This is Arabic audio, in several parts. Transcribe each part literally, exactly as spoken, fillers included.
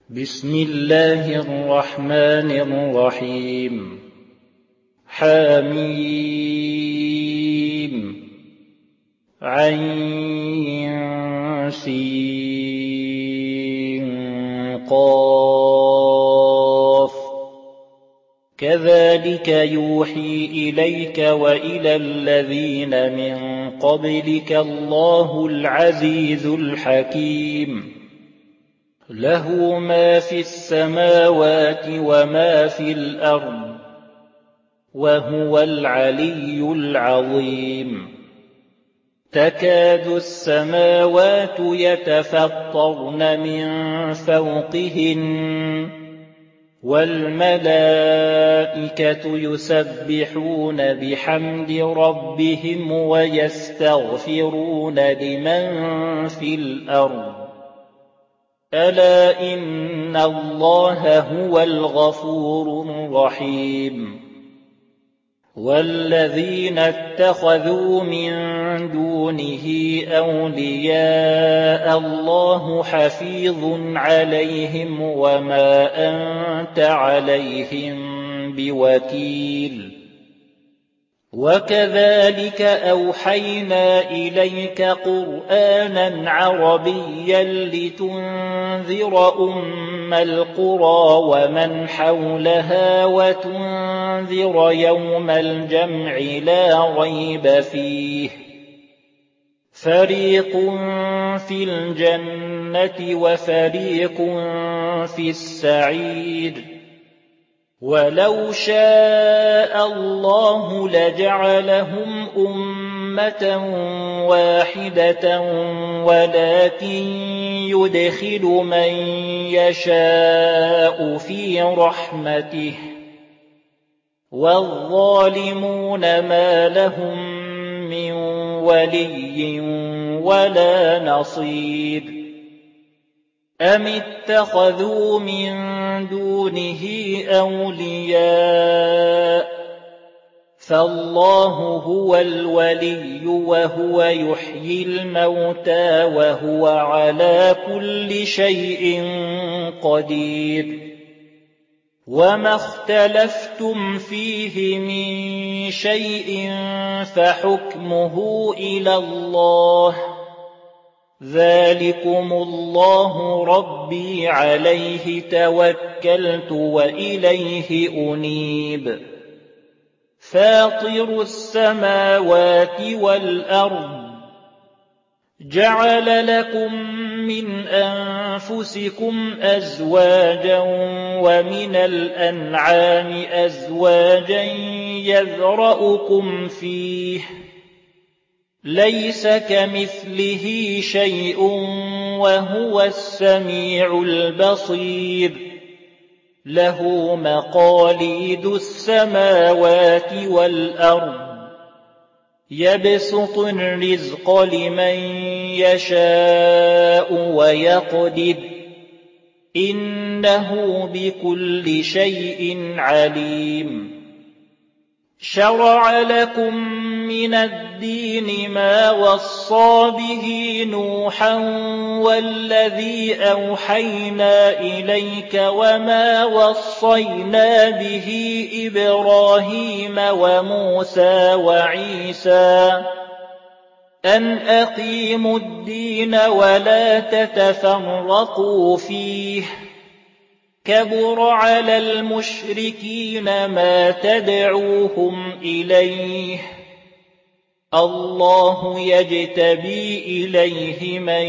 بسم الله الرحمن الرحيم. حميم عين سين قاف كذلك يوحي إليك وإلى الذين من قبلك الله العزيز الحكيم. له ما في السماوات وما في الأرض وهو العلي العظيم. تكاد السماوات يتفطرن من فوقهن والملائكة يسبحون بحمد ربهم ويستغفرون لمن في الأرض ألا إن الله هو الغفور الرحيم. والذين اتخذوا من دونه أولياء الله حفيظ عليهم وما أنت عليهم بوكيل. وكذلك أوحينا إليك قرآنا عربيا لتنذر أم القرى ومن حولها وتنذر يوم الجمع لا ريب فيه فريق في الجنة وفريق في السعير. ولو شاء الله لجعلهم أمة واحدة ولكن يدخل من يشاء في رحمته والظالمون ما لهم من ولي ولا نصير. أم اتخذوا من دونه أولياء فالله هو الولي وهو يحيي الموتى وهو على كل شيء قدير. وما اختلفتم فيه من شيء فحكمه إلى الله ذلكم الله ربي عليه توكلت وإليه أنيب. فاطر السماوات والأرض جعل لكم من أنفسكم أزواجا ومن الأنعام أزواجا يذرأكم فيه ليس كمثله شيء وهو السميع البصير. له مقاليد السماوات والأرض يبسط الرزق لمن يشاء ويقدر إنه بكل شيء عليم. شرع لكم من الدين ما وصى به نوحا والذي أوحينا إليك وما وصينا به إبراهيم وموسى وعيسى أن أقيموا الدين ولا تتفرقوا فيه كبر على المشركين ما تدعوهم إليه الله يجتبي إليه من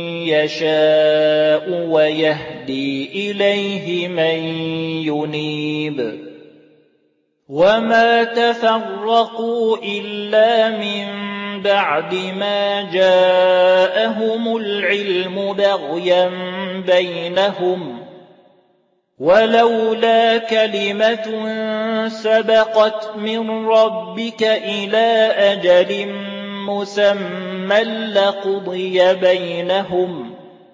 يشاء ويهدي إليه من ينيب. وما تفرقوا إلا من بعد ما جاءهم العلم بغيا بينهم ولولا كلمة سبقت من ربك إلى أجل مسمى لقضي بينهم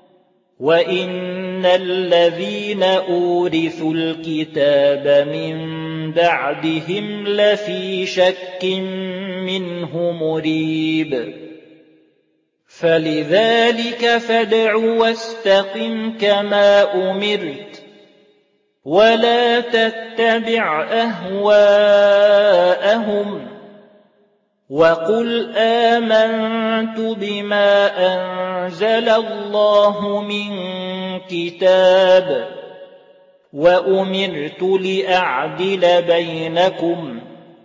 وإن الذين أورثوا الكتاب من بعدهم لفي شك منه مريب. فلذلك فادع واستقم كما أمرت ولا تتبع أهواءهم وقل آمنت بما أنزل الله من كتاب وأمرت لأعدل بينكم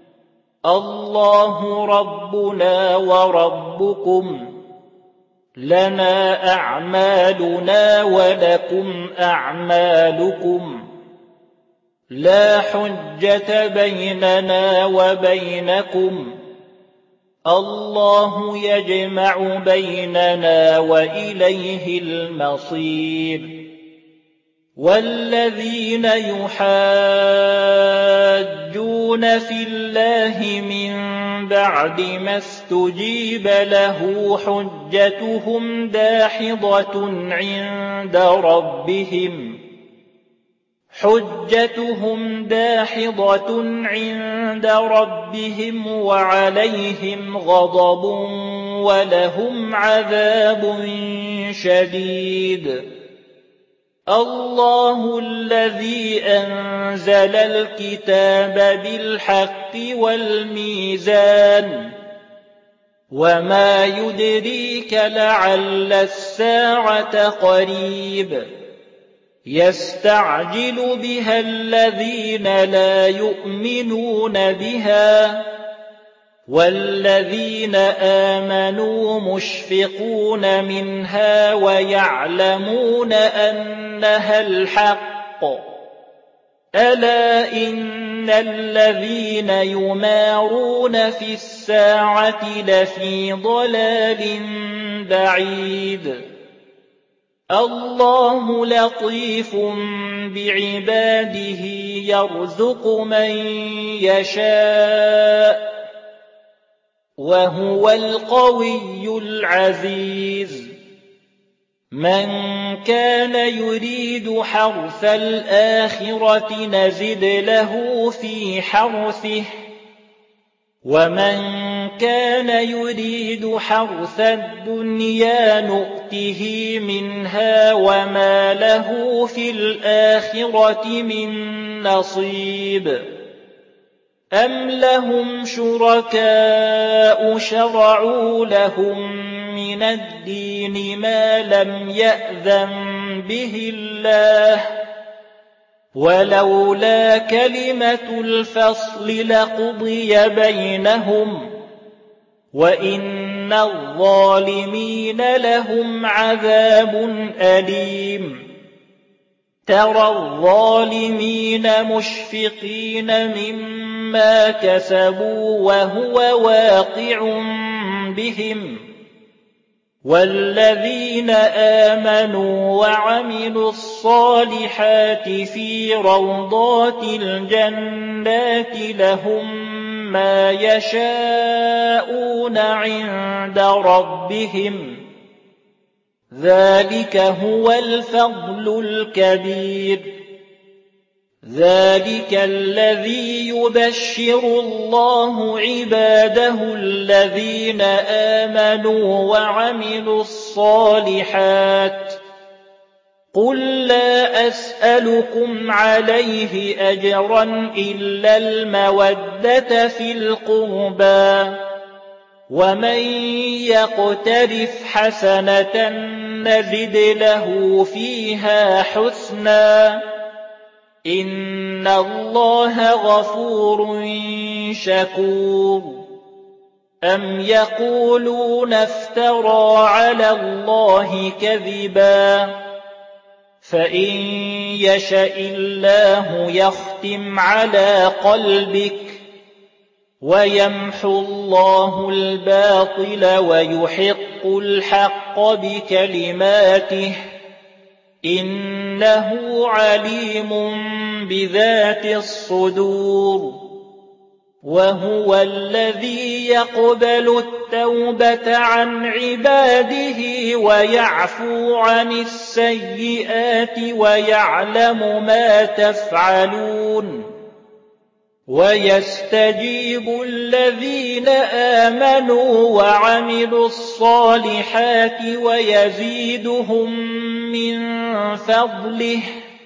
الله ربنا وربكم لنا أعمالنا ولكم أعمالكم لا حجة بيننا وبينكم الله يجمع بيننا وإليه المصير والذين يحاجون في الله من بعد ما استجيب له حجتهم داحضة عند ربهم حجتهم داحضة عند ربهم وعليهم غضب ولهم عذاب شديد الله الذي أنزل الكتاب بالحق والميزان وما يدريك لعل الساعة قريب يستعجل بها الذين لا يؤمنون بها والذين آمنوا مشفقون منها ويعلمون أنها الحق ألا إن الذين يمارون في الساعة لفي ضلال بعيد الله لطيف بعباده يرزق من يشاء وهو القوي العزيز من كان يريد حرث الآخرة نزد له في حرثه ومن كان يريد حرث الدنيا نؤته منها وما له في الآخرة من نصيب أم لهم شركاء شرعوا لهم من الدين ما لم يأذن به الله ولولا كلمة الفصل لقضي بينهم وإن الظالمين لهم عذاب أليم ترى الظالمين مشفقين مما كسبوا وهو واقع بهم والذين آمنوا وعملوا الصالحات في روضات الجنات لهم ما يشاءون عند ربهم ذلك هو الفضل الكبير ذلك الذي يبشر الله عباده الذين آمنوا وعملوا الصالحات قل لا أسألكم عليه أجرا إلا المودة في القربى ومن يقترف حسنة نزد له فيها حسنا إن الله غفور شكور أم يقولون افترى على الله كذبا فإن يشأ الله يختم على قلبك ويمحو الله الباطل ويحق الحق بكلماته إنه عليم بذات الصدور وهو الذي يقبل التوبة عن عباده ويعفو عن السيئات ويعلم ما تفعلون ويستجيب الذين آمنوا وعملوا الصالحات ويزيدهم من فضله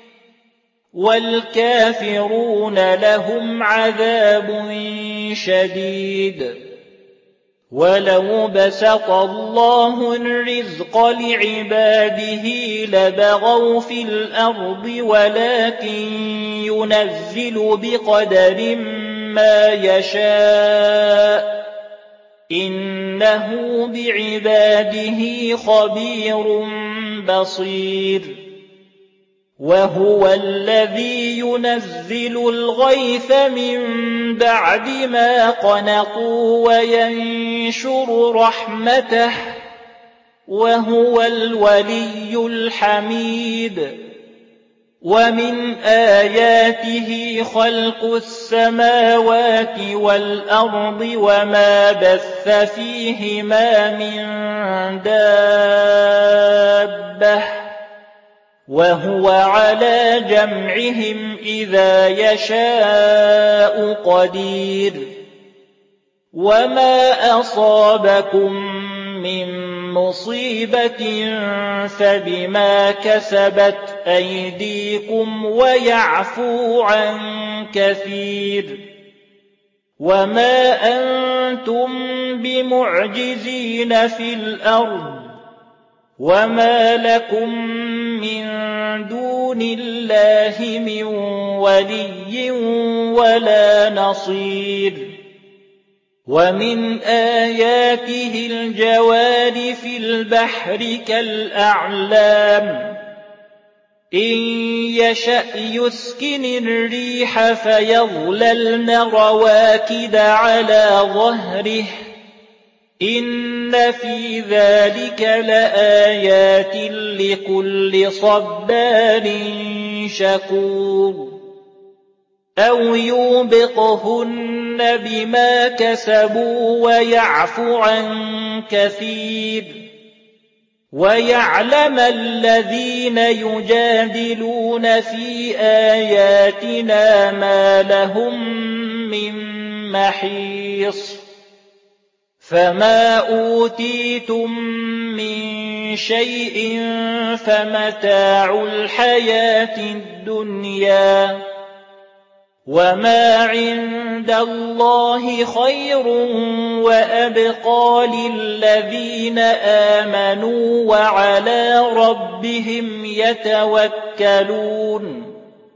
والكافرون لهم عذاب شديد ولو بسط الله الرزق لعباده لبغوا في الأرض ولكن ينزل بقدر ما يشاء إنه بعباده خبير بصير وهو الذي ينزل الغيث من بعد ما قنطوا وينشر رحمته وهو الولي الحميد ومن آياته خلق السماوات والأرض وما بث فيهما من دابة وهو على جمعهم إذا يشاء قدير وما أصابكم من مصيبة فبما كسبت أيديكم ويعفو عن كثير وما أنتم بمعجزين في الأرض وما لكم من دون الله من ولي ولا نصير ومن آياته الجوار في البحر كالأعلام إن يشأ يسكن الريح فيظللن رواكد على ظهره إن في ذلك لآيات لكل صبار شكور أو يوبقهن بما كسبوا ويعفو عن كثير ويعلم الذين يجادلون في آياتنا ما لهم من محيص فما أوتيتم من شيء فمتاع الحياة الدنيا وما عند الله خير وأبقى للذين آمنوا وعلى ربهم يتوكلون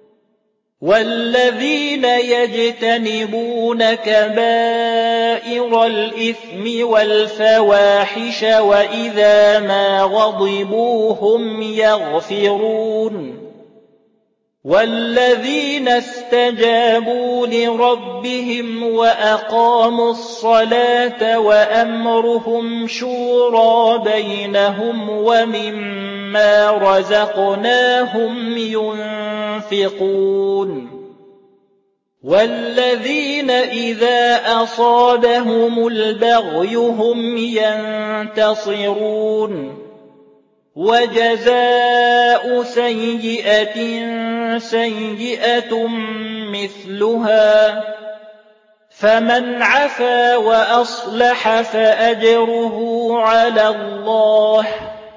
والذين يجتنبون كبائر الإثم والفواحش وإذا ما غضبوا هم يغفرون والذين استجابوا لربهم وأقاموا الصلاة وأمرهم شورى بينهم ومما رزقناهم ينفقون والذين إذا أصابهم البغي هم ينتصرون وجزاء سيئة سيئة مثلها فمن عفا وأصلح فأجره على الله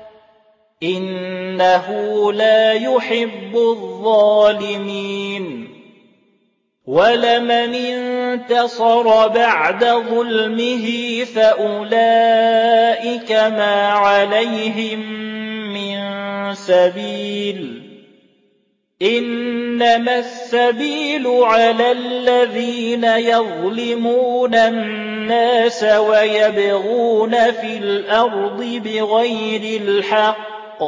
إنه لا يحب الظالمين ولمن انتصر بعد ظلمه فأولئك ما عليهم من سبيل إنما السبيل على الذين يظلمون الناس ويبغون في الأرض بغير الحق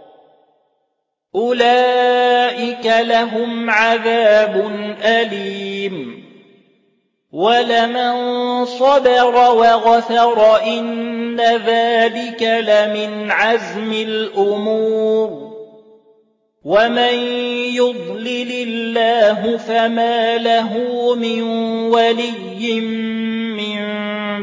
أولئك لهم عذاب أليم ولمن صبر وغفر إن ذلك لمن عزم الأمور ومن يضلل الله فما له من ولي من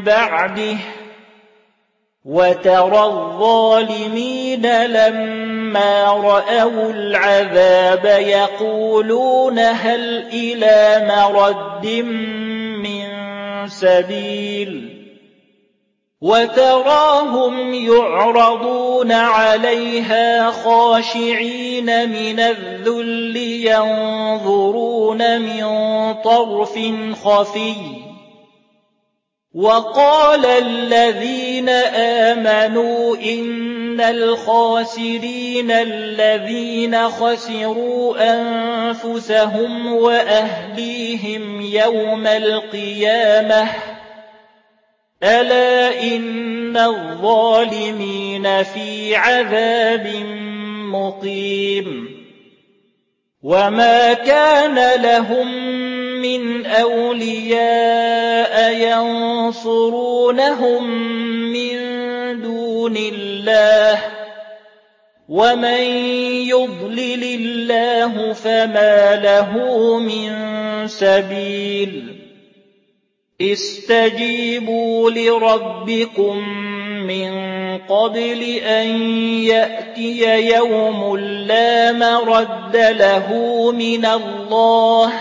بعده وترى الظالمين لما فَلَمَّا رَأَوُا الْعَذَابَ يَقُولُونَ هَلْ إِلَىٰ مَرَدٍّ مِّن سَبِيلٍ وَتَرَاهُمْ يُعْرَضُونَ عَلَيْهَا خَاشِعِينَ مِنَ الذُّلِّ يَنظُرُونَ مِن طَرْفٍ خَفِيٍّ وَقَالَ الَّذِينَ آمَنُوا إِنَّ الْخَاسِرِينَ الَّذِينَ خَسِرُوا أَنفُسَهُمْ وَأَهْلِيهِمْ يَوْمَ الْقِيَامَةِ أَلَا إِنَّ الظَّالِمِينَ فِي عَذَابٍ مُّقِيمٍ وَمَا كَانَ لَهُم مِّنْ أَوْلِيَاءَ يَنصُرُونَهُم مِّن دُونِ اللَّهِ وَمَن يُضْلِلِ اللَّهُ فَمَا لَهُ مِن سَبِيلٍ اسْتَجِيبُوا لِرَبِّكُم مِّن قَبْلِ أَن يَأْتِيَ يَوْمٌ لَّا مَرَدَّ لَهُ مِنَ اللَّهِ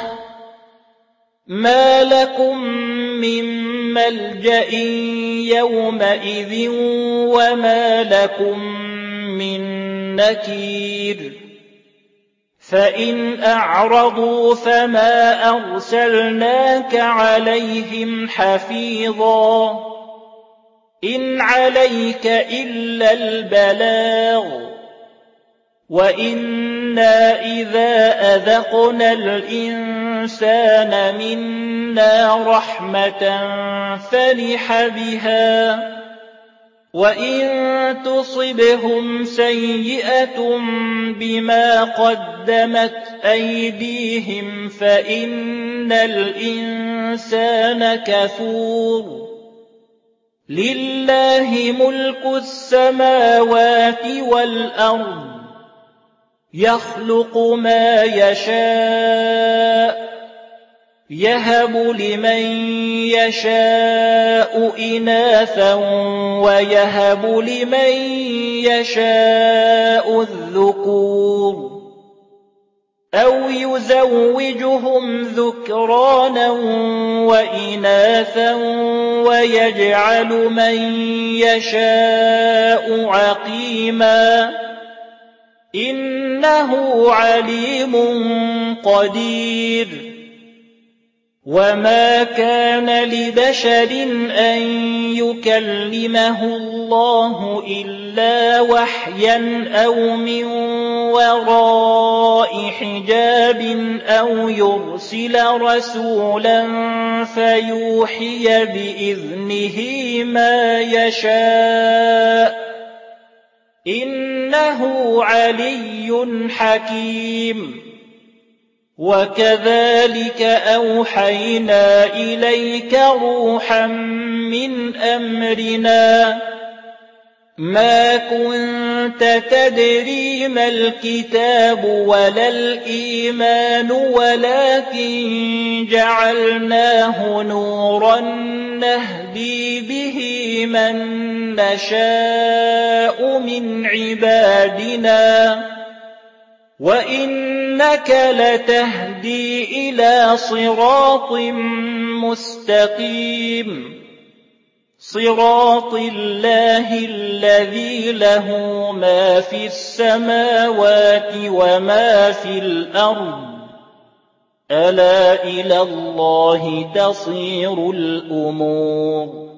مَا لَكُم مِّن مَّلْجَإٍ يَوْمَئِذٍ وَمَا لَكُم مِّن نَّكِيرٍ فَإِنْ أَعْرَضُوا فَمَا أَرْسَلْنَاكَ عَلَيْهِمْ حَفِيظًا إِنْ عَلَيْكَ إِلَّا الْبَلَاغُ وَإِنَّا إِذَا أَذَقْنَا الْإِنسَانَ مِنَّا رَحْمَةً فَرِحَ بِهَا وَإِن تُصِبْهُمْ سَيِّئَةٌ بِمَا قَدَّمَتْ أَيْدِيهِمْ فَإِنَّ الْإِنسَانَ كَفُورٌ لِلَّهِ مُلْكُ السَّمَاوَاتِ وَالْأَرْضِ يَخْلُقُ مَا يَشَاءُ يَهَبُ لِمَن يَشَاءُ إِنَاثًا وَيَهَبُ لِمَن يَشَاءُ الذُّكُورَ أَوْ يُزَوِّجُهُمْ ذُكْرَانًا وَإِنَاثًا وَيَجْعَلُ مَن يَشَاءُ عَقِيمًا إِنَّهُ عَلِيمٌ قَدِيرٌ وَمَا كَانَ لِبَشَرٍ أَن يُكَلِّمَهُ اللَّهُ إِلَّا وَحْيًا أَوْ مِن وَرَاءِ حِجَابٍ أَوْ يُرْسِلَ رَسُولًا فَيُوحِيَ بِإِذْنِهِ مَا يَشَاءُ إِنَّهُ عَلِيٌّ حَكِيمٌ وَكَذَلِكَ أَوْحَيْنَا إِلَيْكَ رُوحًا مِّنْ أَمْرِنَا مَا كُنتَ تَدْرِي مَا الْكِتَابُ وَلَا الْإِيمَانُ وَلَٰكِن جَعَلْنَاهُ نُورًا نَّهْدِي بِهِ مَن نَّشَاءُ مِنْ عِبَادِنَا وَإِنَّكَ لَتَهْدِي إِلَىٰ صِرَاطٍ مُّسْتَقِيمٍ صِرَاطِ اللَّهِ الَّذِي لَهُ مَا فِي السَّمَاوَاتِ وَمَا فِي الْأَرْضِ أَلَا إِلَى اللَّهِ تَصِيرُ الْأُمُورُ